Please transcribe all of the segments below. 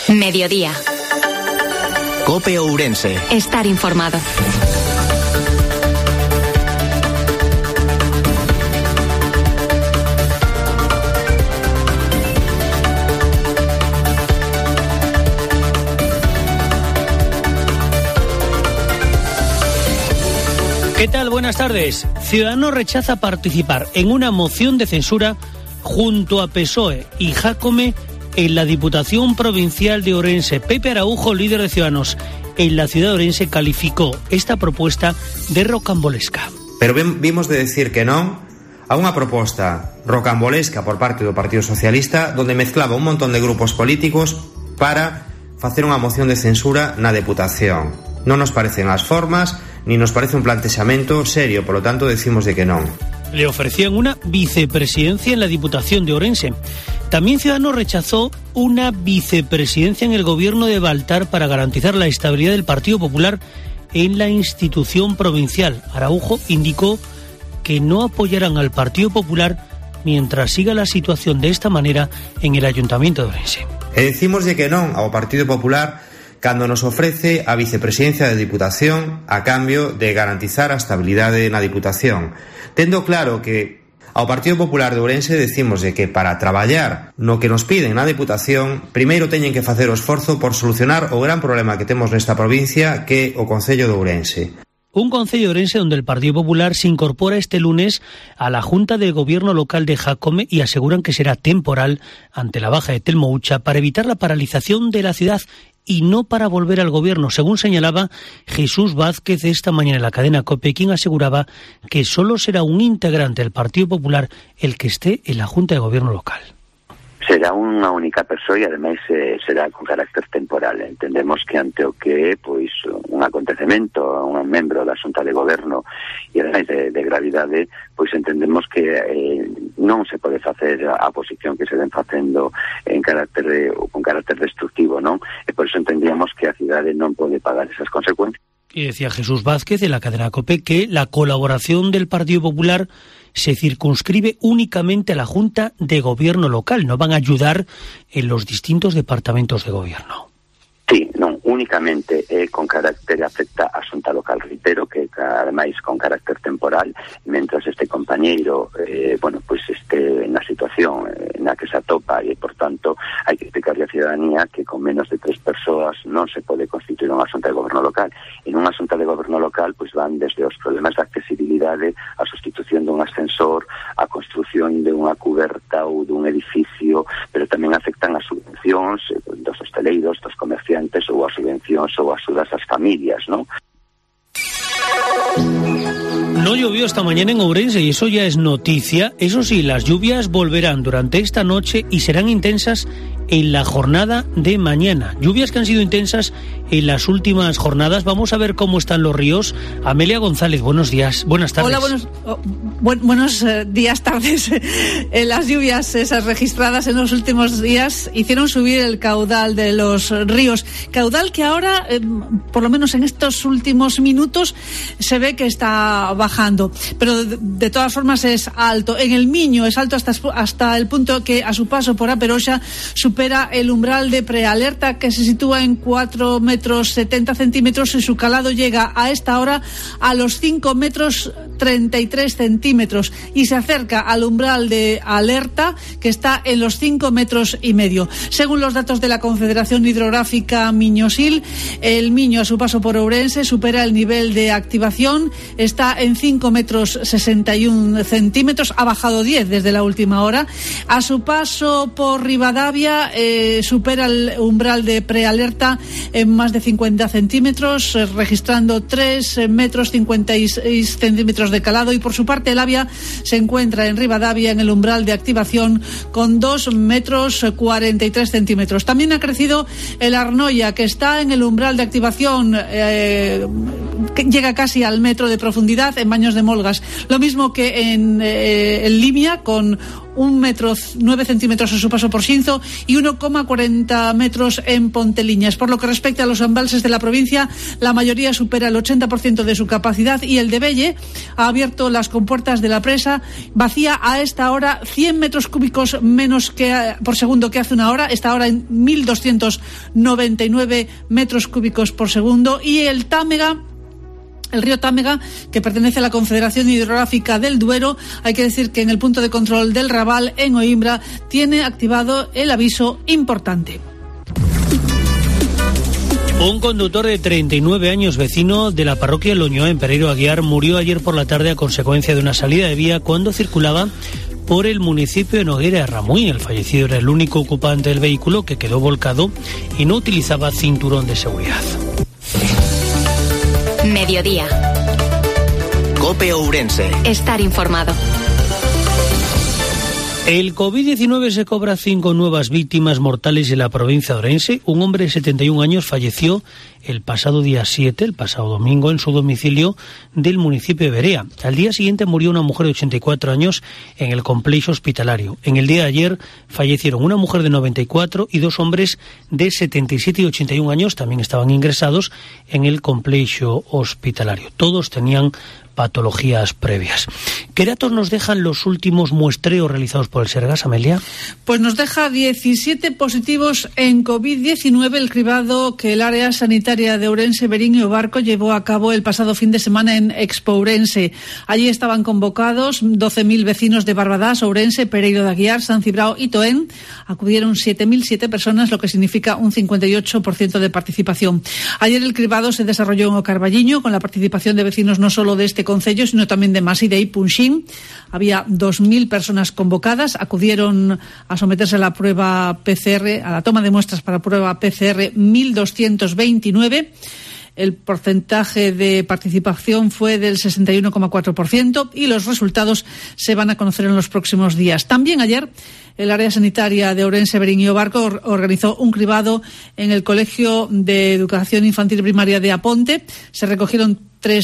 Mediodía. COPE Ourense. Estar informado. ¿Qué tal? Buenas tardes. Ciudadanos rechaza participar en una moción de censura junto a PSOE y Jácome en la Diputación Provincial de Ourense. Pepe Araujo, líder de Ciudadanos en la ciudad de Ourense, calificó esta propuesta de rocambolesca. Pero vimos de decir que non a unha proposta rocambolesca por parte do Partido Socialista, donde mezclaba un montón de grupos políticos para facer unha moción de censura na Deputación. Non nos parecen as formas, ni nos parece un plantexamento serio, por lo tanto decimos de que non. Le ofrecían una vicepresidencia en la Diputación de Ourense. También Ciudadanos rechazó una vicepresidencia en el gobierno de Baltar para garantizar la estabilidad del Partido Popular en la institución provincial. Araujo indicó que no apoyarán al Partido Popular mientras siga la situación de esta manera en el Ayuntamiento de Ourense. E decimos de que non ao Partido Popular cando nos ofrece a vicepresidencia de Diputación a cambio de garantizar a estabilidade na Diputación. Tendo claro que ao Partido Popular de Ourense decimos de que para traballar no que nos piden na Deputación, primeiro teñen que facer o esforzo por solucionar o gran problema que temos nesta provincia, que é o Concello de Ourense. Un Concello de Ourense donde el Partido Popular se incorpora este lunes a la Junta de Gobierno local de Jácome y aseguran que será temporal ante la baja de Telmo Ucha para evitar la paralización de la ciudad y no para volver al gobierno, según señalaba Jesús Vázquez esta mañana en la cadena COPE, quien aseguraba que solo será un integrante del Partido Popular el que esté en la Junta de Gobierno local. Será unha única persoa e ademais será con carácter temporal. Entendemos que ante o que é pois un acontecemento, un membro da Xunta de Goberno e ademais de gravidade, pois entendemos que non se pode facer a posición que se ven facendo en carácter con carácter destructivo, non? E por iso entendíamos que a cidade non pode pagar esas consecuencias. Y decía Jesús Vázquez en la cadena COPE que la colaboración del Partido Popular se circunscribe únicamente a la Junta de Gobierno local, no van a ayudar en los distintos departamentos de gobierno. Sí, non, únicamente con carácter afecta a xunta local, reitero que ademais con carácter temporal, mentras este compañeiro pues este na situación na que se atopa e por tanto hai que explicarle á ciudadanía que con menos de 3 persoas non se pode constituir unha xunta de goberno local. En unha xunta de goberno local pois van desde os problemas de accesibilidade, a sustitución dun ascensor, a construción de unha cuberta ou dun edificio, pero tamén afectan as subvencións dos hosteleiros, dos comerciantes ou as subvencións ou as axudas ás familias, ¿no? No llovió esta mañana en Ourense y eso ya es noticia. Eso sí, las lluvias volverán durante esta noche y serán intensas en la jornada de mañana. Lluvias que han sido intensas en las últimas jornadas. Vamos a ver cómo están los ríos. Amelia González, buenos días, buenas tardes. Hola, buenos días, tardes. Las lluvias esas registradas en los últimos días hicieron subir el caudal de los ríos. Caudal que ahora, por lo menos en estos últimos minutos, se ve que está bajando. Pero de todas formas es alto. En el Miño es alto hasta el punto que a su paso por A Peroxa supera el umbral de prealerta, que se sitúa en 4,70 metros y su calado llega a esta hora a los 5,33 metros y se acerca al umbral de alerta, que está en los 5,5 metros. Según los datos de la Confederación Hidrográfica Miñosil, el Miño a su paso por Ourense supera el nivel de activación, está en 5,61 metros, ha bajado 10 desde la última hora. A su paso por Rivadavia supera el umbral de prealerta en más de 50 centímetros, registrando 3,56 metros de calado, y por su parte el Avia se encuentra en Rivadavia en el umbral de activación con 2,43 metros. También ha crecido el Arnoia, que está en el umbral de activación, que llega casi al metro de profundidad en Baños de Molgas. Lo mismo que en Limia, con 1,9 metros a su paso por Xinzo y 1,40 metros en Ponteliñas. Por lo que respecta a los embalses de la provincia, la mayoría supera el 80% de su capacidad y el de Belle ha abierto las compuertas de la presa vacía a esta hora 100 metros cúbicos menos por segundo que hace una hora, está ahora en 1.299 metros cúbicos por segundo, y el río Támega, que pertenece a la Confederación Hidrográfica del Duero, hay que decir que en el punto de control del Raval, en Oimbra, tiene activado el aviso importante. Un conductor de 39 años, vecino de la parroquia Loñoa, en Pereiro Aguiar, murió ayer por la tarde a consecuencia de una salida de vía cuando circulaba por el municipio de Noguera de Ramuy. El fallecido era el único ocupante del vehículo, que quedó volcado y no utilizaba cinturón de seguridad. Mediodía. COPE Ourense. Estar informado. El COVID-19 se cobra 5 nuevas víctimas mortales en la provincia de Ourense. Un hombre de 71 años falleció el pasado día 7, el pasado domingo, en su domicilio del municipio de Berea. Al día siguiente murió una mujer de 84 años en el complejo hospitalario. En el día de ayer fallecieron una mujer de 94 y 2 hombres de 77 y 81 años. También estaban ingresados en el complejo hospitalario. Todos tenían patologías previas. ¿Qué datos nos dejan los últimos muestreos realizados por el Sergas, Amelia? Pues nos deja 17 positivos en COVID-19 el cribado que el área sanitaria de Ourense, Berín y Obarco llevó a cabo el pasado fin de semana en Expo Ourense. Allí estaban convocados 12.000 vecinos de Barbadás, Ourense, Pereiro de Aguiar, San Cibrao y Toén. Acudieron 7.007 personas, lo que significa un 58% de participación. Ayer el cribado se desarrolló en O Carballiño con la participación de vecinos no solo de este concello, sino también de Maside y Punxín. Había 2.000 personas convocadas, acudieron a someterse a la prueba PCR, a la toma de muestras para prueba PCR 1.229. El porcentaje de participación fue del 61,4% y los resultados se van a conocer en los próximos días. También ayer el área sanitaria de Ourense, Berín y Obarco organizó un cribado en el Colegio de Educación Infantil y Primaria de Aponte. Se recogieron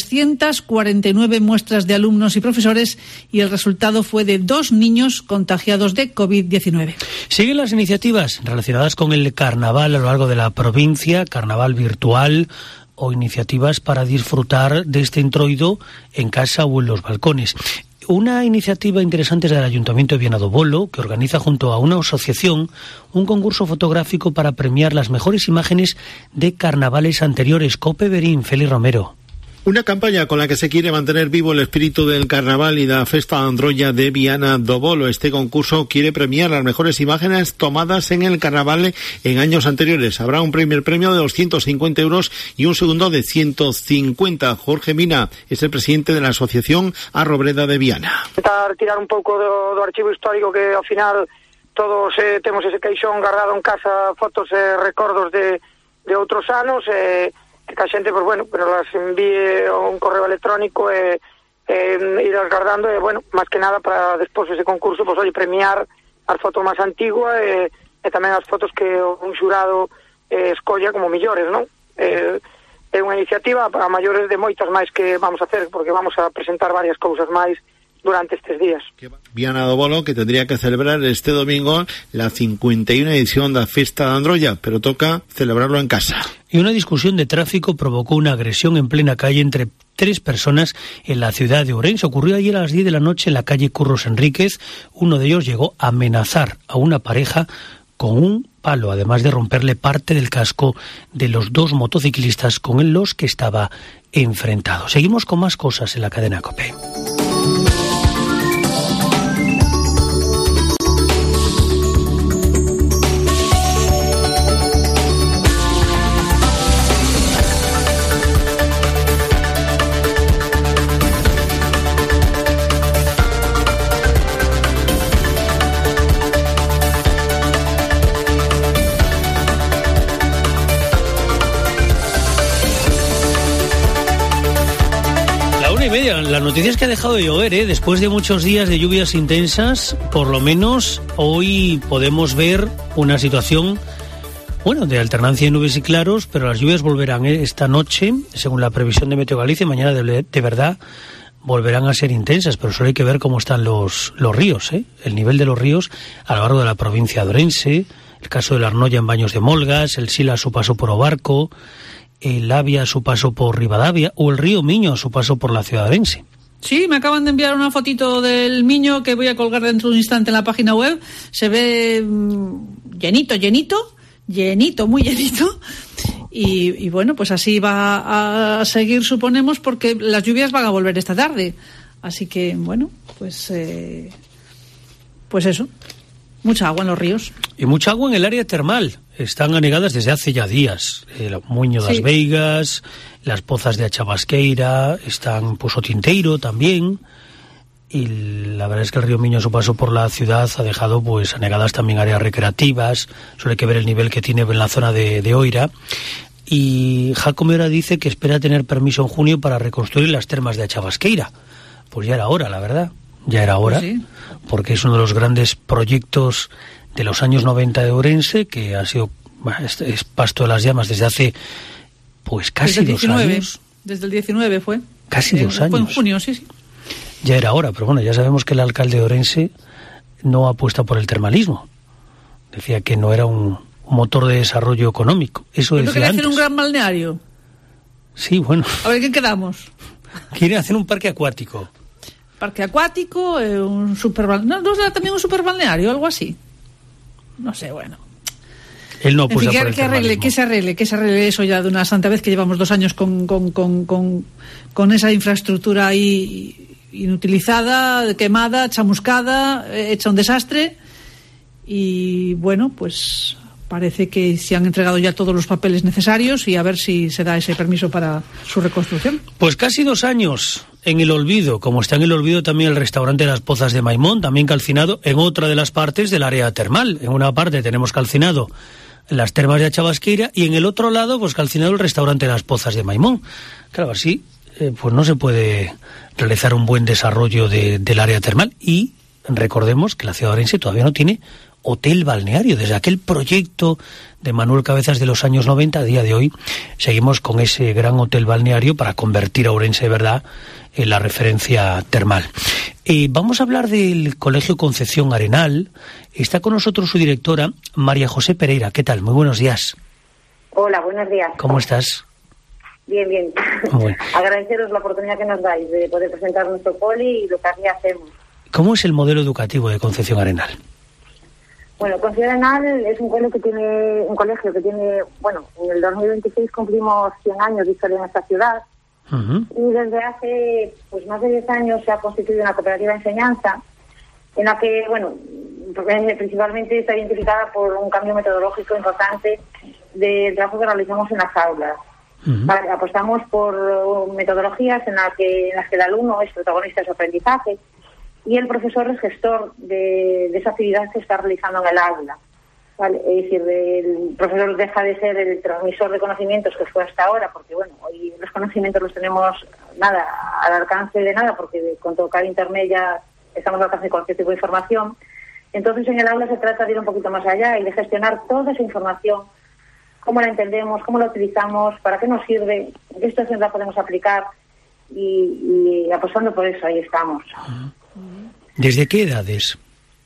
349 muestras de alumnos y profesores y el resultado fue de 2 niños contagiados de COVID-19. Siguen las iniciativas relacionadas con el carnaval a lo largo de la provincia, carnaval virtual o iniciativas para disfrutar de este introito en casa o en los balcones. Una iniciativa interesante es del Ayuntamiento de Viana do Bolo, que organiza junto a una asociación un concurso fotográfico para premiar las mejores imágenes de carnavales anteriores. COPE Berín, Félix Romero. Una campaña con la que se quiere mantener vivo el espíritu del carnaval y la festa androlla de Viana do Bolo. Este concurso quiere premiar las mejores imágenes tomadas en el carnaval en años anteriores. Habrá un primer premio de 250 euros y un segundo de 150. Jorge Mina es el presidente de la asociación Arrobreda de Viana. Intentar tirar un pouco do archivo histórico, que ao final todos temos ese caixón guardado en casa, fotos e recordos de outros anos, que a xente, pues bueno, pero las envíe a un correo electrónico e irlas guardando, e bueno, máis que nada para despois ese concurso, pues oye, premiar as fotos máis antiguas e tamén as fotos que un xurado escolla como millores, non? É unha iniciativa para maiores de moitas máis que vamos a hacer, porque vamos a presentar varias cousas máis durante estes días. Viana do Bolo, que tendría que celebrar este domingo la 51 edición da Festa da Androlla, pero toca celebrarlo en casa. Y una discusión de tráfico provocó una agresión en plena calle entre 3 personas en la ciudad de Ourense. Ocurrió ayer a las 10 de la noche en la calle Curros Enríquez. Uno de ellos llegó a amenazar a una pareja con un palo, además de romperle parte del casco de los 2 motociclistas con los que estaba enfrentado. Seguimos con más cosas en la cadena COPE. La noticia es que ha dejado de llover, después de muchos días de lluvias intensas. Por lo menos hoy podemos ver una situación, bueno, de alternancia de nubes y claros, pero las lluvias volverán esta noche, según la previsión de Meteo Galicia. Mañana de verdad volverán a ser intensas, pero solo hay que ver cómo están los ríos, el nivel de los ríos a lo largo de la provincia de Ourense, el caso del Arnoia en Baños de Molgas, el Sila a su paso por Obarco, el Avia a su paso por Ribadavia o el río Miño a su paso por la ciudad de Ourense. Sí, me acaban de enviar una fotito del Miño que voy a colgar dentro de un instante en la página web. Se ve llenito, muy llenito. Y bueno, pues así va a seguir, suponemos, porque las lluvias van a volver esta tarde. Así que, bueno, pues eso. Mucha agua en los ríos. Y mucha agua en el área termal. Están anegadas desde hace ya días. El Muño das Veigas, las pozas de Achabasqueira, están Pozo Tinteiro también. Y la verdad es que el río Miño, a su paso por la ciudad, ha dejado pues anegadas también áreas recreativas. Solo hay que ver el nivel que tiene en la zona de Oira. Y Jácome ahora dice que espera tener permiso en junio para reconstruir las termas de Achabasqueira. Pues ya era hora, la verdad. Ya era hora, pues sí, porque es uno de los grandes proyectos de los años 90 de Ourense, que ha sido es pasto de las llamas desde hace pues casi 2 años. Desde el 19 fue. Casi 2 años. Fue en junio, sí. Ya era hora, pero bueno, ya sabemos que el alcalde de Ourense no apuesta por el termalismo. Decía que no era un motor de desarrollo económico. Eso decía quiere antes. Hacer un gran balneario. Sí, bueno. A ver, ¿qué quedamos? Quiere hacer un parque acuático. Parque acuático, un superbalneario. ¿No será también un superbalneario, algo así? No sé, bueno. Él no apuesta por el termalismo. Que se arregle eso ya de una santa vez, que llevamos 2 años con esa infraestructura ahí inutilizada, quemada, chamuscada, hecha un desastre. Y bueno, pues parece que se han entregado ya todos los papeles necesarios y a ver si se da ese permiso para su reconstrucción. Pues casi 2 años en el olvido, como está en el olvido también el restaurante Las Pozas de Maimón, también calcinado en otra de las partes del área termal. En una parte tenemos calcinado las termas de Achabasqueira y en el otro lado pues calcinado el restaurante Las Pozas de Maimón. Claro, así pues no se puede realizar un buen desarrollo del área termal. Y recordemos que la ciudad de Ourense todavía no tiene hotel balneario. Desde aquel proyecto de Manuel Cabezas de los años 90, a día de hoy seguimos con ese gran hotel balneario para convertir a Ourense de verdad en la referencia termal. Vamos a hablar del Colegio Concepción Arenal. Está con nosotros su directora, María José Pereira. ¿Qué tal? Muy buenos días. Hola, buenos días. ¿Cómo estás? Bien, bien. Bueno. Agradeceros la oportunidad que nos dais de poder presentar nuestro poli y lo que aquí hacemos. ¿Cómo es el modelo educativo de Concepción Arenal? Bueno, Concepción Arenal es un colegio que tiene, bueno, en el 2026 cumplimos 100 años de historia en esta ciudad. Uh-huh. Y desde hace pues más de 10 años se ha constituido una cooperativa de enseñanza en la que, bueno, principalmente está identificada por un cambio metodológico importante del trabajo que realizamos en las aulas. Uh-huh. Vale, apostamos por metodologías en las que el alumno es protagonista de su aprendizaje y el profesor es gestor de esa actividad que está realizando en el aula. Vale, es decir, el profesor deja de ser el transmisor de conocimientos que fue hasta ahora, porque bueno, hoy los conocimientos los tenemos al alcance de nada, porque con tocar internet ya estamos al alcance de cualquier tipo de información. Entonces en el aula se trata de ir un poquito más allá y de gestionar toda esa información, cómo la entendemos, cómo la utilizamos, para qué nos sirve, en qué situación la podemos aplicar y apostando por eso, ahí estamos. ¿Desde qué edades?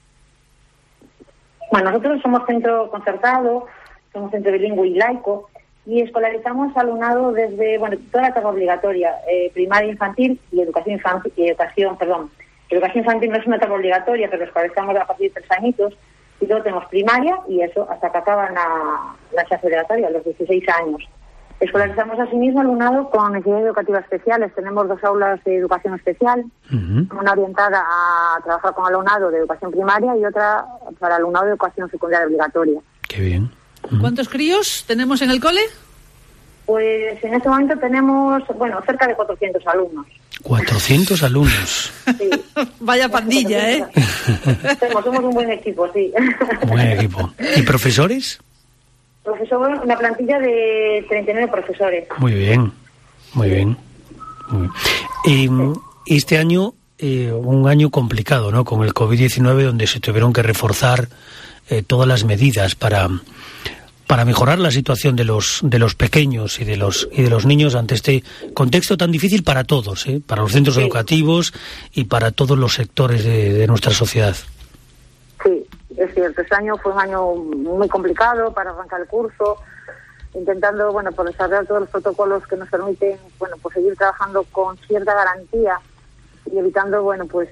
Bueno, nosotros somos centro concertado, somos centro bilingüe y laico, y escolarizamos alumnado desde, bueno, toda la etapa obligatoria, primaria infantil y educación infantil, Educación infantil no es una etapa obligatoria, pero escolarizamos a partir de 3 añitos, y luego tenemos primaria, y eso, hasta que acaban la clase obligatoria, a los 16 años. Escolarizamos asimismo alumnado con necesidades educativas especiales. Tenemos 2 aulas de educación especial, uh-huh, una orientada a trabajar con alumnado de educación primaria y otra para alumnado de educación secundaria obligatoria. Qué bien. Uh-huh. ¿Cuántos críos tenemos en el cole? Pues en este momento tenemos, bueno, cerca de 400 alumnos. 400 alumnos. Sí. Vaya pandilla, ¿eh? Somos un buen equipo, sí. Buen equipo. ¿Y profesores? Profesor, una plantilla de 39 profesores. Muy bien, muy bien. Muy bien. Este año, un año complicado, ¿no? Con el COVID-19, donde se tuvieron que reforzar todas las medidas para para mejorar la situación de los pequeños y de los niños ante este contexto tan difícil para todos, para los centros educativos y para todos los sectores de nuestra sociedad. Sí, es cierto. Este año fue un año muy complicado para arrancar el curso, intentando, por desarrollar todos los protocolos que nos permiten, pues seguir trabajando con cierta garantía y evitando,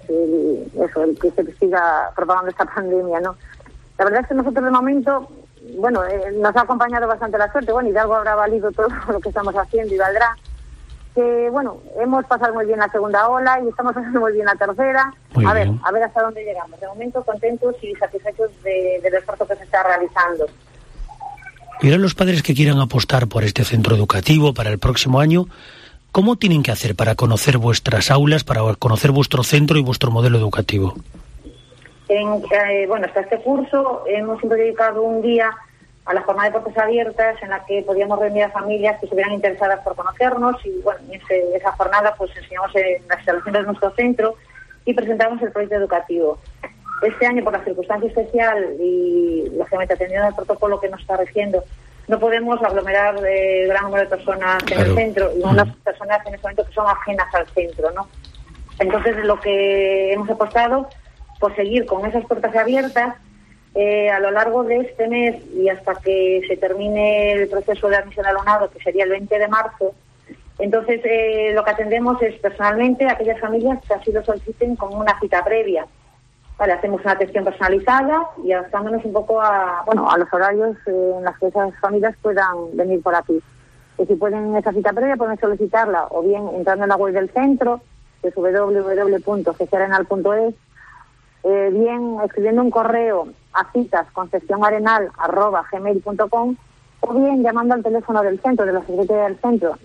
el que se siga propagando esta pandemia, ¿no? La verdad es que nosotros de momento, nos ha acompañado bastante la suerte, y de algo habrá valido todo lo que estamos haciendo y valdrá. Que, hemos pasado muy bien la segunda ola y estamos pasando muy bien la tercera. A ver hasta dónde llegamos. De momento contentos y satisfechos del esfuerzo que se está realizando. Y ahora los padres que quieran apostar por este centro educativo para el próximo año, ¿cómo tienen que hacer para conocer vuestras aulas, para conocer vuestro centro y vuestro modelo educativo? Hasta este curso hemos siempre dedicado un día a la jornada de puertas abiertas en la que podíamos reunir a familias que estuvieran interesadas por conocernos y en esa jornada pues enseñamos en las instalaciones de nuestro centro y presentamos el proyecto educativo. Este año, por la circunstancia especial y lógicamente atendiendo al protocolo que nos está rigiendo, no podemos aglomerar gran número de personas en el centro y unas personas en este momento que son ajenas al centro, ¿no? Entonces lo que hemos apostado por seguir con esas puertas abiertas a lo largo de este mes y hasta que se termine el proceso de admisión al alumnado, que sería el 20 de marzo. Entonces, lo que atendemos es personalmente a aquellas familias que así lo soliciten con una cita previa. Vale, hacemos una atención personalizada y adaptándonos un poco a los horarios en los que esas familias puedan venir por aquí. Y si pueden esa cita previa, pueden solicitarla o bien entrando en la web del centro, que es www.gcarenal.es, bien escribiendo un correo a citas@gmail.com o bien llamando al teléfono del centro, de la Secretaría del Centro,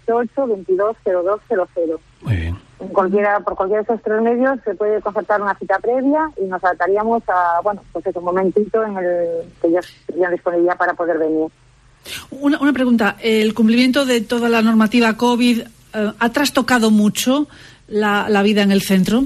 988-220200. Muy bien. Por cualquiera de esos tres medios se puede concertar una cita previa y nos adaptaríamos a, un momentito en el que ellos tendrían disponibilidad para poder venir. Una pregunta, ¿el cumplimiento de toda la normativa COVID ha trastocado mucho la vida en el centro?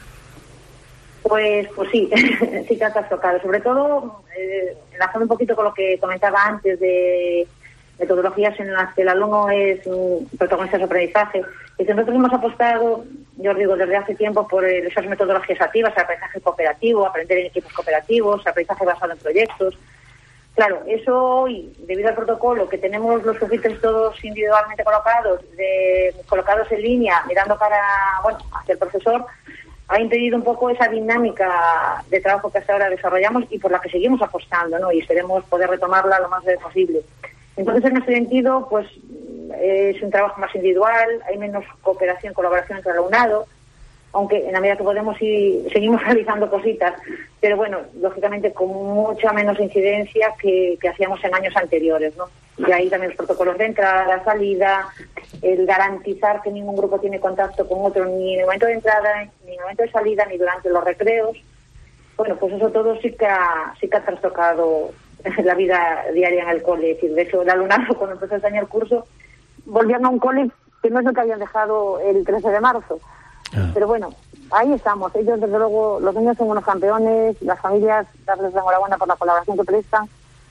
Pues sí, sí que ha trastocado. Sobre todo, enlazando un poquito con lo que comentaba antes de metodologías en las que el alumno es un protagonista de su aprendizaje. Y que nosotros hemos apostado, yo os digo, desde hace tiempo por esas metodologías activas, aprendizaje cooperativo, aprender en equipos cooperativos, aprendizaje basado en proyectos. Claro, eso hoy, debido al protocolo, que tenemos los pupitres todos individualmente colocados en línea, mirando hacia el profesor, ha impedido un poco esa dinámica de trabajo que hasta ahora desarrollamos y por la que seguimos apostando, ¿no? Y esperemos poder retomarla lo más breve posible. Entonces, en ese sentido, pues es un trabajo más individual, hay menos cooperación, colaboración entre el alumnado, aunque en la medida que podemos seguimos realizando cositas, pero lógicamente con mucha menos incidencia que hacíamos en años anteriores, ¿no? Y ahí también los protocolos de entrada, salida, el garantizar que ningún grupo tiene contacto con otro ni en el momento de entrada, ni en el momento de salida, ni durante los recreos. Pues eso todo sí que ha trastocado la vida diaria en el cole. Es decir, de hecho, el alumnado, cuando empezó este año el curso, volvían a un cole que no es lo que habían dejado el 13 de marzo. Pero ahí estamos. Ellos, desde luego, los niños son unos campeones, las familias, darles la enhorabuena por la colaboración que prestan.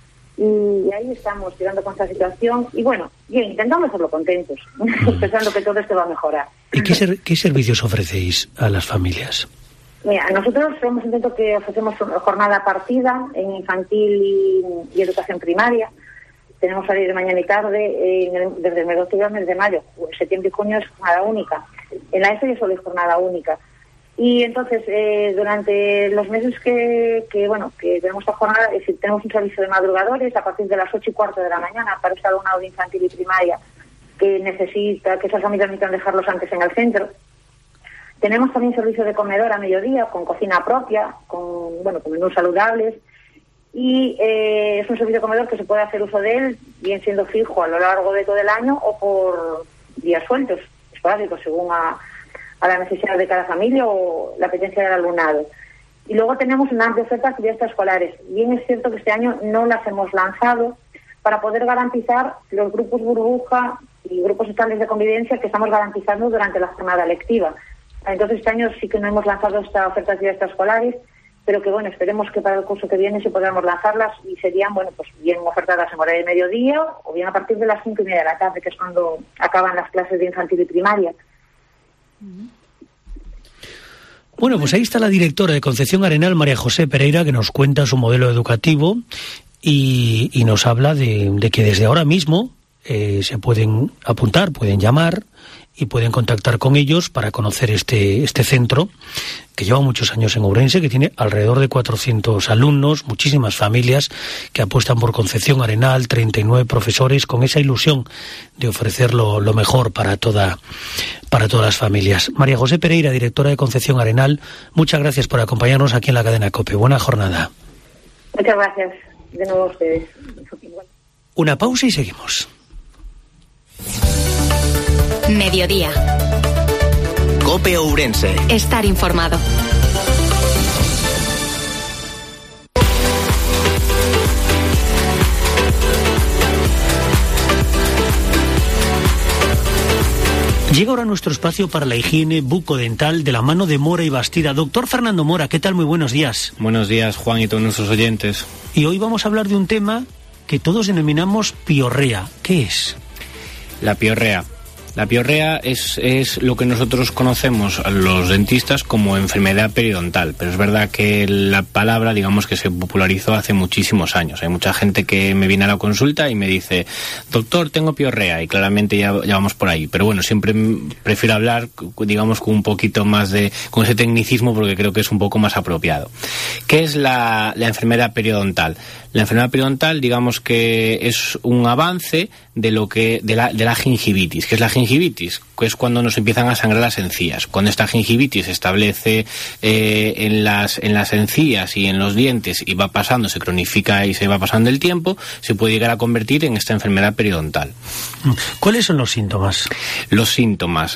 Y ahí estamos, tirando con esta situación. Y bien, intentamos hacerlo contentos, pensando que todo esto va a mejorar. ¿Y qué servicios ofrecéis a las familias? Mira, nosotros somos un centro que ofrecemos jornada partida en infantil y educación primaria. Tenemos horario de mañana y tarde, desde el mes de octubre al mes de mayo. Septiembre y junio es jornada única. En la ESO ya solo es jornada única. Y entonces, durante los meses que tenemos esta jornada, es decir, tenemos un servicio de madrugadores a partir de las 8:15 de la mañana para este alumnado de infantil y primaria que esas familias necesitan dejarlos antes en el centro. Tenemos también servicio de comedor a mediodía, con cocina propia, con menús saludables. Y es un servicio de comedor que se puede hacer uso de él, bien siendo fijo a lo largo de todo el año o por días sueltos, esporádicos, según a la necesidad de cada familia o la apetencia del alumnado. Y luego tenemos una amplia oferta de actividades extraescolares. Bien es cierto que este año no las hemos lanzado para poder garantizar los grupos burbuja y grupos estables de convivencia que estamos garantizando durante la jornada lectiva. Entonces este año sí que no hemos lanzado esta oferta de actividades extraescolares pero que bueno, esperemos que para el curso que viene se podamos lanzarlas y serían, bueno, pues bien ofertadas en horario de mediodía o bien a partir de las 5:30 de la tarde, que es cuando acaban las clases de infantil y primaria. Bueno, pues ahí está la directora de Concepción Arenal, María José Pereira, que nos cuenta su modelo educativo y nos habla de que desde ahora mismo se pueden apuntar, pueden llamar y pueden contactar con ellos para conocer este centro que lleva muchos años en Ourense, que tiene alrededor de 400 alumnos, muchísimas familias que apuestan por Concepción Arenal, 39 profesores con esa ilusión de ofrecer lo mejor para todas las familias. María José Pereira, directora de Concepción Arenal, muchas gracias por acompañarnos aquí en la cadena COPE. Buena jornada. Muchas gracias de nuevo a ustedes. Una pausa y seguimos. Mediodía. COPE Ourense. Estar informado. Llega ahora nuestro espacio para la higiene bucodental de la mano de Mora y Bastida. Doctor Fernando Mora, ¿qué tal? Muy buenos días. Buenos días, Juan, y todos nuestros oyentes. Y hoy vamos a hablar de un tema que todos denominamos piorrea. ¿Qué es? La piorrea. La piorrea es lo que nosotros conocemos los dentistas como enfermedad periodontal, pero es verdad que la palabra, digamos, que se popularizó hace muchísimos años. Hay mucha gente que me viene a la consulta y me dice, doctor, tengo piorrea, y claramente ya vamos por ahí. Pero bueno, siempre prefiero hablar, digamos, con un poquito más con ese tecnicismo, porque creo que es un poco más apropiado. ¿Qué es la enfermedad periodontal? La enfermedad periodontal, digamos que es un avance de la gingivitis. ¿Qué es la gingivitis? Que es cuando nos empiezan a sangrar las encías. Cuando esta gingivitis se establece en las encías y en los dientes y va pasando, se cronifica y se va pasando el tiempo, se puede llegar a convertir en esta enfermedad periodontal. ¿Cuáles son los síntomas? Los síntomas.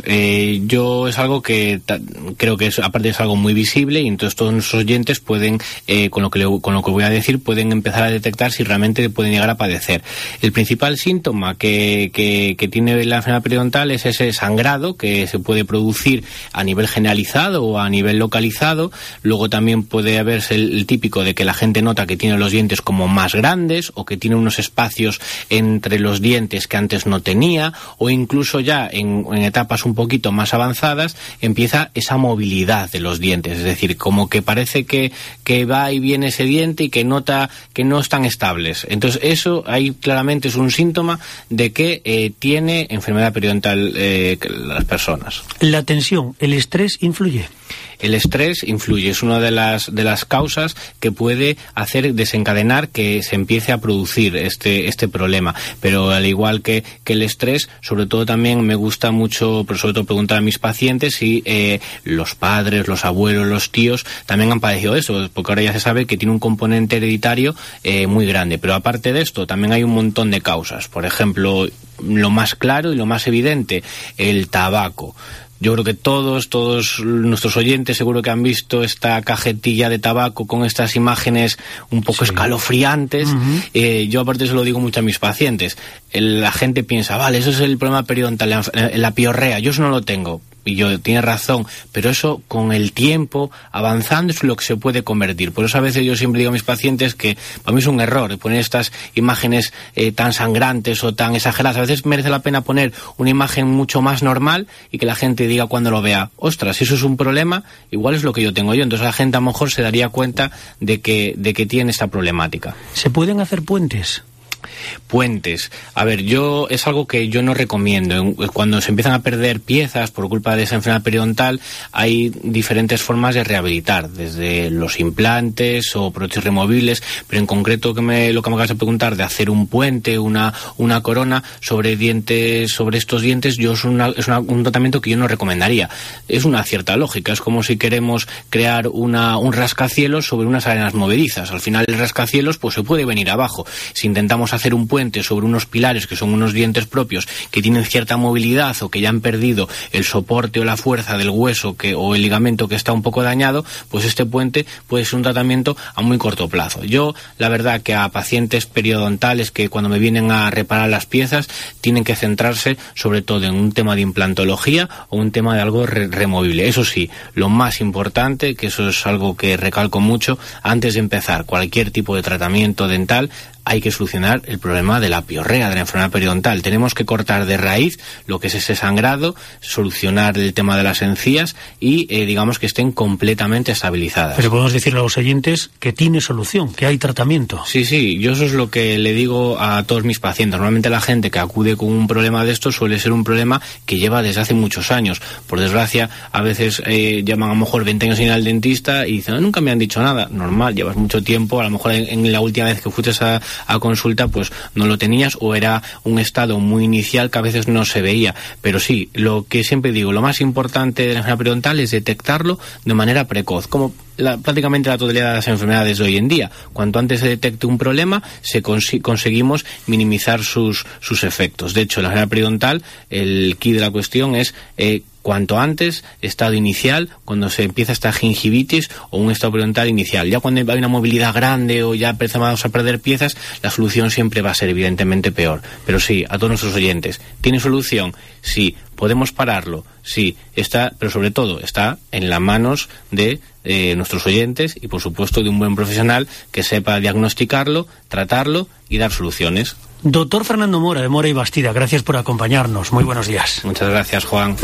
Yo es algo que creo que aparte es algo muy visible, y entonces todos nuestros oyentes pueden, con lo que voy a decir, pueden empezar a detectar si realmente pueden llegar a padecer. El principal síntoma que tiene la enfermedad periodontal es ese sangrado que se puede producir a nivel generalizado o a nivel localizado. Luego también puede haberse el típico de que la gente nota que tiene los dientes como más grandes, o que tiene unos espacios entre los dientes que antes no tenía, o incluso ya en etapas un poquito más avanzadas empieza esa movilidad de los dientes, es decir, como que parece que va y viene ese diente y que nota que no están estables. Entonces eso ahí claramente es un síntoma de que tiene enfermedad periodontal las personas. La tensión, el estrés influye. El estrés influye, es una de las causas que puede hacer desencadenar que se empiece a producir este problema. Pero al igual que el estrés, sobre todo también me gusta mucho, pero sobre todo preguntar a mis pacientes si los padres, los abuelos, los tíos también han padecido eso, porque ahora ya se sabe que tiene un componente hereditario muy grande. Pero aparte de esto, también hay un montón de causas. Por ejemplo, lo más claro y lo más evidente, el tabaco. Yo creo que todos nuestros oyentes seguro que han visto esta cajetilla de tabaco con estas imágenes un poco escalofriantes. Uh-huh. Yo aparte se lo digo mucho a mis pacientes. La gente piensa, vale, eso es el problema periodontal, la piorrea, yo eso no lo tengo. Y yo, tiene razón, pero eso con el tiempo, avanzando, es lo que se puede convertir. Por eso a veces yo siempre digo a mis pacientes que para mí es un error poner estas imágenes tan sangrantes o tan exageradas. A veces merece la pena poner una imagen mucho más normal y que la gente diga cuando lo vea, ostras, si eso es un problema, igual es lo que yo tengo yo. Entonces la gente a lo mejor se daría cuenta de que tiene esta problemática. ¿Se pueden hacer puentes? Puentes. A ver, es algo que yo no recomiendo. Cuando se empiezan a perder piezas por culpa de esa enfermedad periodontal, hay diferentes formas de rehabilitar, desde los implantes o prótesis removibles, pero en concreto lo que me acabas de preguntar, de hacer un puente, una corona sobre estos dientes, es un tratamiento que yo no recomendaría. Es una cierta lógica, es como si queremos crear un rascacielos sobre unas arenas movedizas. Al final el rascacielos pues se puede venir abajo. Si intentamos hacer hacer un puente sobre unos pilares que son unos dientes propios que tienen cierta movilidad o que ya han perdido el soporte o la fuerza del hueso o el ligamento que está un poco dañado, pues este puente puede ser un tratamiento a muy corto plazo. Yo, la verdad que a pacientes periodontales que cuando me vienen a reparar las piezas tienen que centrarse sobre todo en un tema de implantología o un tema de algo removible. Eso sí, lo más importante, que eso es algo que recalco mucho, antes de empezar cualquier tipo de tratamiento dental, hay que solucionar el problema de la piorrea, de la enfermedad periodontal. Tenemos que cortar de raíz lo que es ese sangrado, solucionar el tema de las encías y digamos que estén completamente estabilizadas. Pero podemos decirle a los oyentes que tiene solución, que hay tratamiento. Sí, yo eso es lo que le digo a todos mis pacientes. Normalmente la gente que acude con un problema de esto suele ser un problema que lleva desde hace muchos años. Por desgracia, a veces llaman a lo mejor 20 años sin ir al dentista y dicen, nunca me han dicho nada. Normal, llevas mucho tiempo, a lo mejor en la última vez que fuiste a consulta pues no lo tenías o era un estado muy inicial que a veces no se veía. Pero sí, lo que siempre digo, lo más importante de la enfermedad periodontal es detectarlo de manera precoz, como prácticamente la totalidad de las enfermedades de hoy en día. Cuanto antes se detecte un problema, conseguimos minimizar sus efectos. De hecho, la enfermedad periodontal, el key de la cuestión es cuanto antes, estado inicial, cuando se empieza esta gingivitis o un estado periodontal inicial. Ya cuando hay una movilidad grande o ya empezamos a perder piezas, la solución siempre va a ser evidentemente peor. Pero sí, a todos nuestros oyentes, ¿tiene solución? Sí. ¿Podemos pararlo? Sí. Pero sobre todo, está en las manos de nuestros oyentes y, por supuesto, de un buen profesional que sepa diagnosticarlo, tratarlo y dar soluciones. Doctor Fernando Mora, de Mora y Bastida, gracias por acompañarnos. Muy buenos días. Muchas gracias, Juan.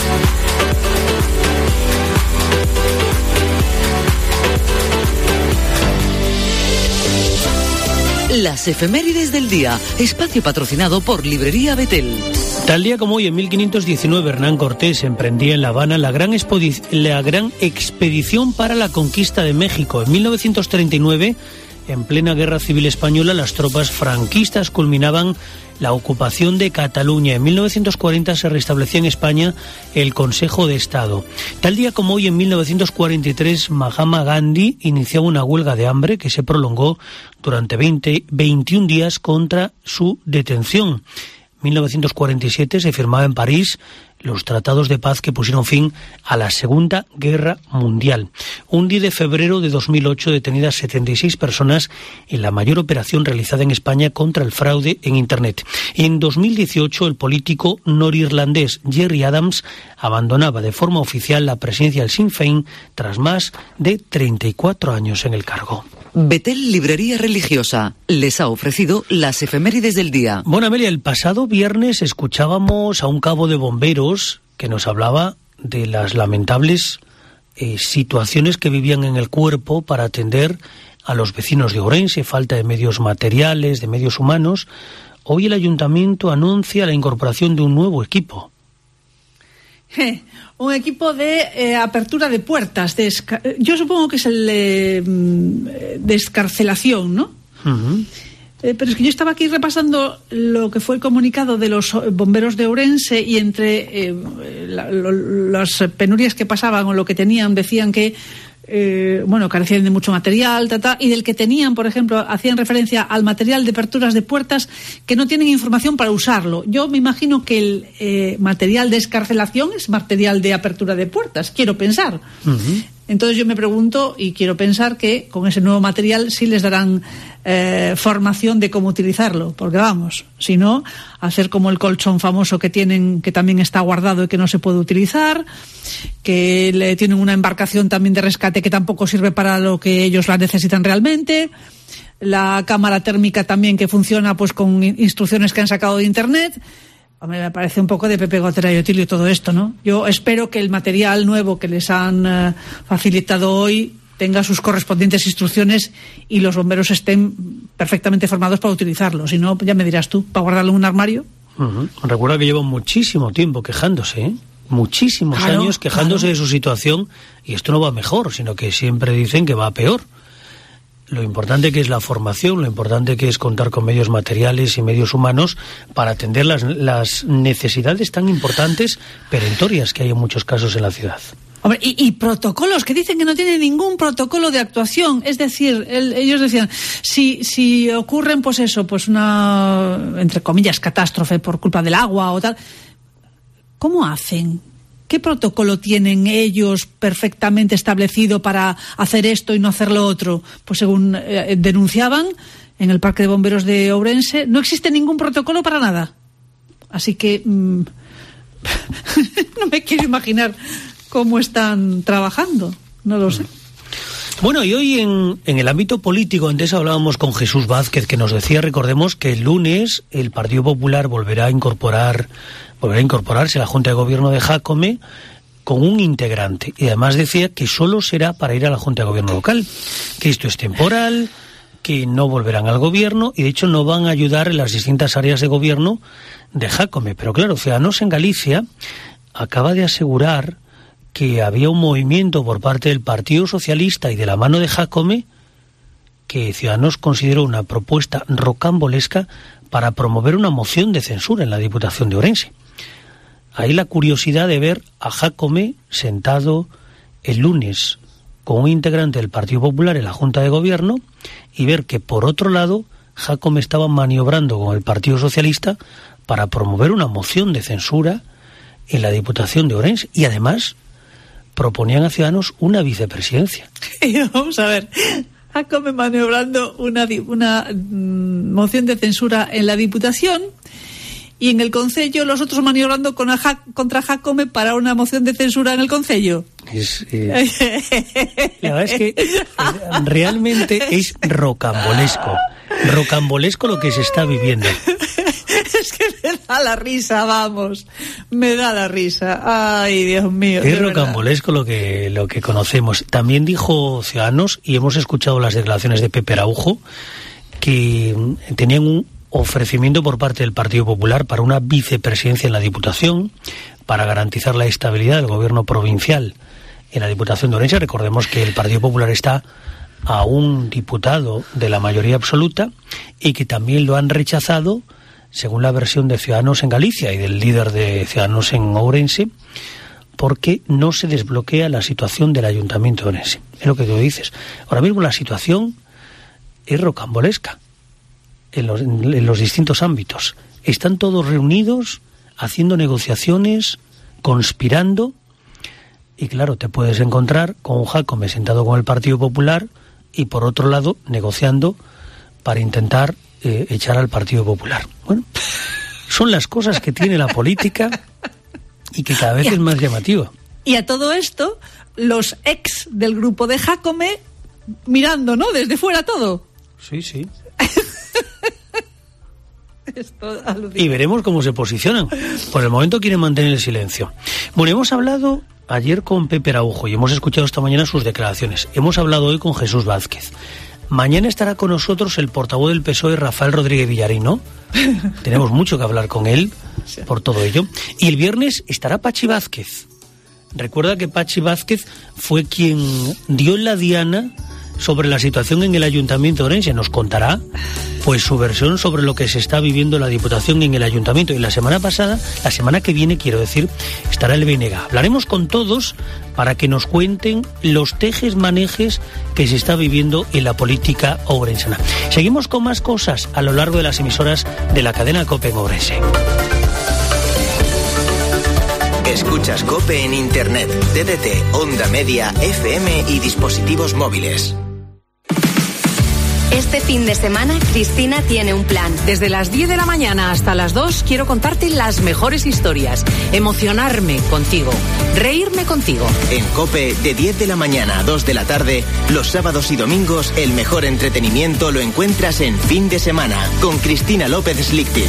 Las efemérides del día, espacio patrocinado por Librería Betel. Tal día como hoy, en 1519, Hernán Cortés emprendía en La Habana la gran expedición para la conquista de México. En 1939, en plena Guerra Civil Española, las tropas franquistas culminaban la ocupación de Cataluña. En 1940 se restablecía en España el Consejo de Estado. Tal día como hoy, en 1943, Mahatma Gandhi iniciaba una huelga de hambre que se prolongó durante 21 días contra su detención. En 1947 se firmaba en París los tratados de paz que pusieron fin a la Segunda Guerra Mundial. Un 10 de febrero de 2008 detenidas 76 personas en la mayor operación realizada en España contra el fraude en Internet. En 2018 el político norirlandés Gerry Adams abandonaba de forma oficial la presidencia del Sinn Féin tras más de 34 años en el cargo. Betel Librería Religiosa les ha ofrecido las efemérides del día. Bueno, Amelia, el pasado viernes escuchábamos a un cabo de bomberos que nos hablaba de las lamentables situaciones que vivían en el cuerpo para atender a los vecinos de Ourense, falta de medios materiales, de medios humanos. Hoy el ayuntamiento anuncia la incorporación de un nuevo equipo. Un equipo de apertura de puertas. Yo supongo que es el de escarcelación, ¿no? Uh-huh. Pero es que yo estaba aquí repasando lo que fue el comunicado de los bomberos de Ourense y entre las penurias que pasaban o lo que tenían, decían que carecían de mucho material, y del que tenían, por ejemplo, hacían referencia al material de aperturas de puertas que no tienen información para usarlo. Yo me imagino que el material de escarcelación es material de apertura de puertas, quiero pensar. Uh-huh. Entonces yo me pregunto y quiero pensar que con ese nuevo material sí les darán formación de cómo utilizarlo, porque vamos, si no, hacer como el colchón famoso que tienen, que también está guardado y que no se puede utilizar, que tienen una embarcación también de rescate que tampoco sirve para lo que ellos la necesitan realmente, la cámara térmica también que funciona pues con instrucciones que han sacado de internet. Hombre, me parece un poco de Pepe Gotera y Otilio todo esto, ¿no? Yo espero que el material nuevo que les han facilitado hoy tenga sus correspondientes instrucciones y los bomberos estén perfectamente formados para utilizarlo. Si no, ya me dirás tú, ¿para guardarlo en un armario? Uh-huh. Recuerda que llevan muchísimo tiempo quejándose, ¿eh? Muchísimos años quejándose de su situación, y esto no va mejor, sino que siempre dicen que va peor. lo importante que es la formación, lo importante que es contar con medios materiales y medios humanos para atender las necesidades tan importantes, perentorias, que hay en muchos casos en la ciudad. Hombre, y protocolos, que dicen que no tienen ningún protocolo de actuación. Es decir, ellos decían, si ocurren, pues una, entre comillas, catástrofe por culpa del agua o tal, ¿cómo hacen? ¿Qué protocolo tienen ellos perfectamente establecido para hacer esto y no hacer lo otro? Pues según denunciaban en el Parque de Bomberos de Ourense, no existe ningún protocolo para nada. Así que no me quiero imaginar cómo están trabajando, no lo sé. Bueno, y hoy en el ámbito político, antes hablábamos con Jesús Vázquez, que nos decía, recordemos, que el lunes el Partido Popular volverá a incorporarse a la Junta de Gobierno de Jácome con un integrante. Y además decía que solo será para ir a la Junta de Gobierno local, que esto es temporal, que no volverán al gobierno y de hecho no van a ayudar en las distintas áreas de gobierno de Jácome. Pero claro, Ciudadanos en Galicia acaba de asegurar que había un movimiento por parte del Partido Socialista y de la mano de Jácome que Ciudadanos consideró una propuesta rocambolesca para promover una moción de censura en la Diputación de Ourense. Ahí la curiosidad de ver a Jácome sentado el lunes con un integrante del Partido Popular en la Junta de Gobierno y ver que, por otro lado, Jácome estaba maniobrando con el Partido Socialista para promover una moción de censura en la Diputación de Ourense. Y además proponían a Ciudadanos una vicepresidencia. Vamos a ver, Jácome maniobrando una moción de censura en la Diputación y en el Concello los otros maniobrando contra Jácome para una moción de censura en el Concello. La verdad es que realmente es rocambolesco lo que se está viviendo. Es que me da la risa, vamos. Me da la risa. Ay, Dios mío. Es rocambolesco lo que conocemos. También dijo Ciudadanos, y hemos escuchado las declaraciones de Pepe Araujo, que tenían un ofrecimiento por parte del Partido Popular para una vicepresidencia en la Diputación, para garantizar la estabilidad del gobierno provincial en la Diputación de Ourense. Recordemos que el Partido Popular está a un diputado de la mayoría absoluta y que también lo han rechazado, según la versión de Ciudadanos en Galicia y del líder de Ciudadanos en Ourense, porque no se desbloquea la situación del Ayuntamiento de Ourense. Es lo que tú dices. Ahora mismo la situación es rocambolesca en los distintos ámbitos. Están todos reunidos, haciendo negociaciones, conspirando, y claro, te puedes encontrar con un Jácome sentado con el Partido Popular y por otro lado negociando para intentar echar al Partido Popular. Bueno, son las cosas que tiene la política y que cada vez es más llamativa. Y a todo esto, los ex del grupo de Jácome mirando, ¿no? Desde fuera todo. Sí, sí. Y veremos cómo se posicionan. Por el momento quieren mantener el silencio. Bueno, hemos hablado ayer con Pepe Araujo y hemos escuchado esta mañana sus declaraciones. Hemos hablado hoy con Jesús Vázquez. Mañana estará con nosotros el portavoz del PSOE, Rafael Rodríguez Villarino. Tenemos mucho que hablar con él por todo ello. Y el viernes estará Pachi Vázquez. Recuerda que Pachi Vázquez fue quien dio en la diana sobre la situación en el Ayuntamiento de Ourense. Nos contará pues su versión sobre lo que se está viviendo en la Diputación y en el Ayuntamiento. Y la semana que viene, quiero decir, estará el BNG. Hablaremos con todos para que nos cuenten los tejes-manejes que se está viviendo en la política ourensana. Seguimos con más cosas a lo largo de las emisoras de la cadena COPE en Ourense. Escuchas COPE en Internet, TDT, Onda Media, FM y dispositivos móviles. Este fin de semana, Cristina tiene un plan. Desde las 10 de la mañana hasta las 2 quiero contarte las mejores historias, emocionarme contigo, reírme contigo. En COPE, de 10 de la mañana a 2 de la tarde, los sábados y domingos, el mejor entretenimiento lo encuentras en Fin de Semana, con Cristina López Slichting.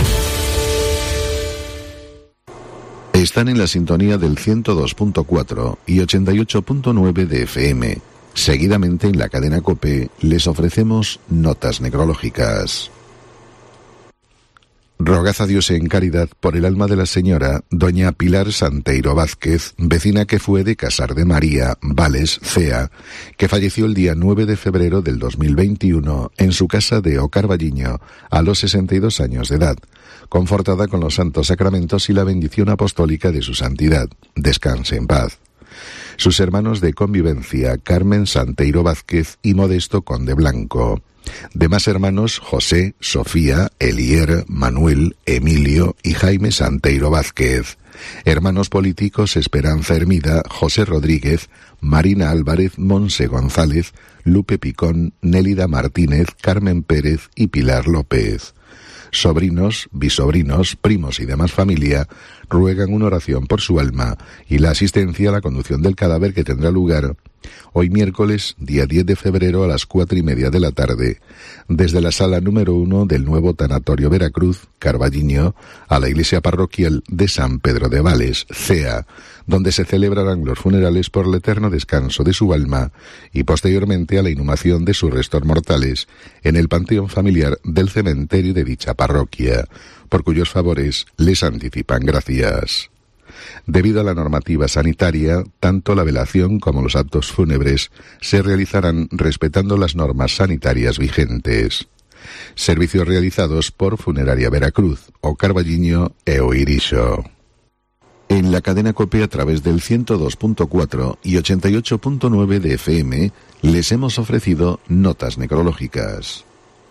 Están en la sintonía del 102.4 y 88.9 de FM. Seguidamente en la cadena COPE les ofrecemos notas necrológicas. Rogad a Dios en caridad por el alma de la señora doña Pilar Santeiro Vázquez, vecina que fue de Casar de María, Vales, Cea, que falleció el día 9 de febrero del 2021 en su casa de O Carballiño a los 62 años de edad, confortada con los santos sacramentos y la bendición apostólica de su santidad. Descanse en paz. Sus hermanos de convivencia, Carmen Santeiro Vázquez y Modesto Conde Blanco. Demás hermanos, José, Sofía, Elier, Manuel, Emilio y Jaime Santeiro Vázquez. Hermanos políticos, Esperanza Hermida, José Rodríguez, Marina Álvarez, Monse González, Lupe Picón, Nélida Martínez, Carmen Pérez y Pilar López. Sobrinos, bisobrinos, primos y demás familia ruegan una oración por su alma y la asistencia a la conducción del cadáver, que tendrá lugar hoy miércoles, día 10 de febrero a las 4:30 de la tarde, desde la sala número 1 del nuevo Tanatorio Veracruz, Carballiño, a la iglesia parroquial de San Pedro de Vales, Cea, donde se celebrarán los funerales por el eterno descanso de su alma y posteriormente a la inhumación de sus restos mortales en el panteón familiar del cementerio de dicha parroquia, por cuyos favores les anticipan gracias. Debido a la normativa sanitaria, tanto la velación como los actos fúnebres se realizarán respetando las normas sanitarias vigentes. Servicios realizados por Funeraria Veracruz, O Carballiño e O Irixo. En la cadena COPE, a través del 102.4 y 88.9 de FM, les hemos ofrecido notas necrológicas.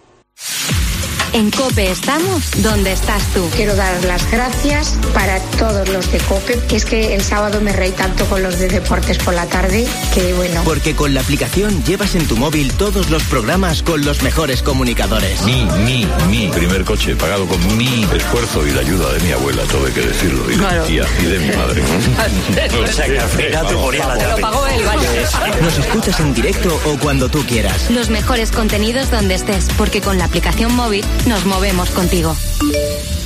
En COPE estamos donde estás tú. Quiero dar las gracias para todos los de COPE, que es que el sábado me reí tanto con los de deportes por la tarde, que bueno. Porque con la aplicación llevas en tu móvil todos los programas con los mejores comunicadores. Mi primer coche pagado con mi esfuerzo y la ayuda de mi abuela, todo hay que decirlo, y de mi tía y de mi madre. O sea que al final te ponía la llave. Lo pagó él, vaya. Nos escuchas en directo o cuando tú quieras. Los mejores contenidos donde estés, porque con la aplicación móvil nos movemos contigo.